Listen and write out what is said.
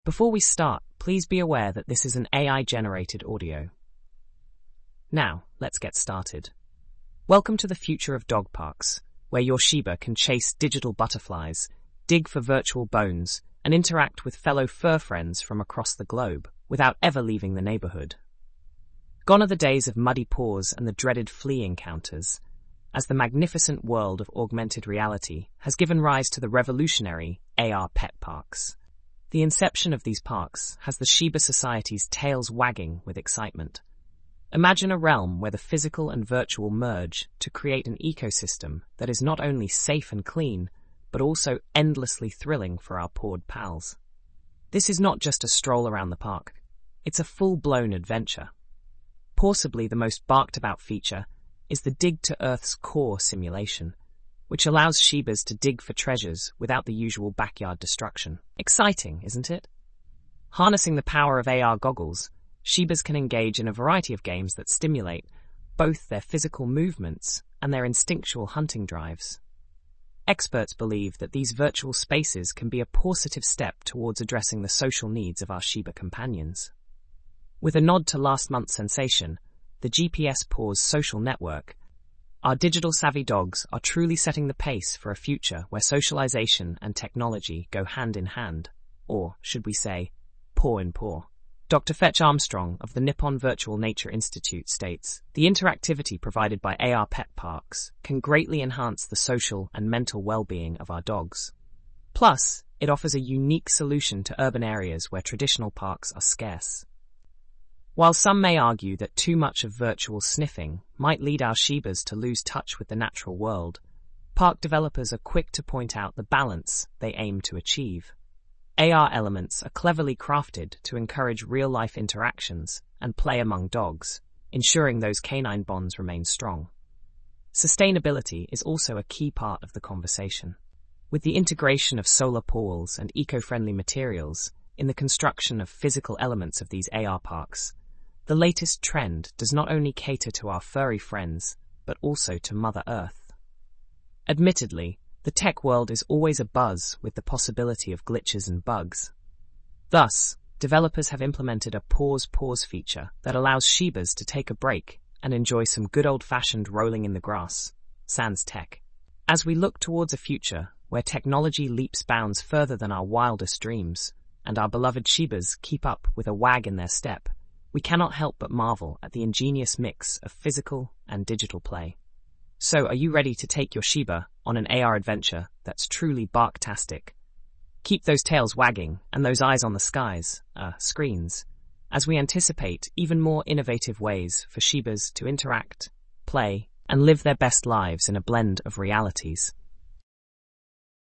Before we start, please be aware that this is an AI-generated audio. Now, let's get started. Welcome to the future of dog parks, where your Shiba can chase digital butterflies, dig for virtual bones, and interact with fellow fur friends from across the globe without ever leaving the neighborhood. Gone are the days of muddy paws and the dreaded flea encounters, as the magnificent world of augmented reality has given rise to the revolutionary AR pet parks. The inception of these parks has the Shiba Society's tails wagging with excitement. Imagine a realm where the physical and virtual merge to create an ecosystem that is not only safe and clean, but also endlessly thrilling for our pawed pals. This is not just a stroll around the park, it's a full-blown adventure. Possibly the most barked-about feature is the Dig to Earth's Core simulation, which allows Shibas to dig for treasures without the usual backyard destruction. Exciting, isn't it? Harnessing the power of AR goggles, Shibas can engage in a variety of games that stimulate both their physical movements and their instinctual hunting drives. Experts believe that these virtual spaces can be a positive step towards addressing the social needs of our Shiba companions. With a nod to last month's sensation, the GPS Paws social network, our digital-savvy dogs are truly setting the pace for a future where socialization and technology go hand in hand, or, should we say, paw in paw. Dr. Fetch Armstrong of the Nippon Virtual Nature Institute states, "The interactivity provided by AR pet parks can greatly enhance the social and mental well-being of our dogs. Plus, it offers a unique solution to urban areas where traditional parks are scarce." While some may argue that too much of virtual sniffing might lead our Shibas to lose touch with the natural world, park developers are quick to point out the balance they aim to achieve. AR elements are cleverly crafted to encourage real-life interactions and play among dogs, ensuring those canine bonds remain strong. Sustainability is also a key part of the conversation. With the integration of solar panels and eco-friendly materials in the construction of physical elements of these AR parks, the latest trend does not only cater to our furry friends, but also to Mother Earth. Admittedly, the tech world is always abuzz with the possibility of glitches and bugs. Thus, developers have implemented a pause feature that allows Shibas to take a break and enjoy some good old-fashioned rolling in the grass, sans tech. As we look towards a future where technology leaps bounds further than our wildest dreams, and our beloved Shibas keep up with a wag in their step, we cannot help but marvel at the ingenious mix of physical and digital play. So, are you ready to take your Shiba on an AR adventure that's truly barktastic? Keep those tails wagging and those eyes on the screens, as we anticipate even more innovative ways for Shibas to interact, play, and live their best lives in a blend of realities.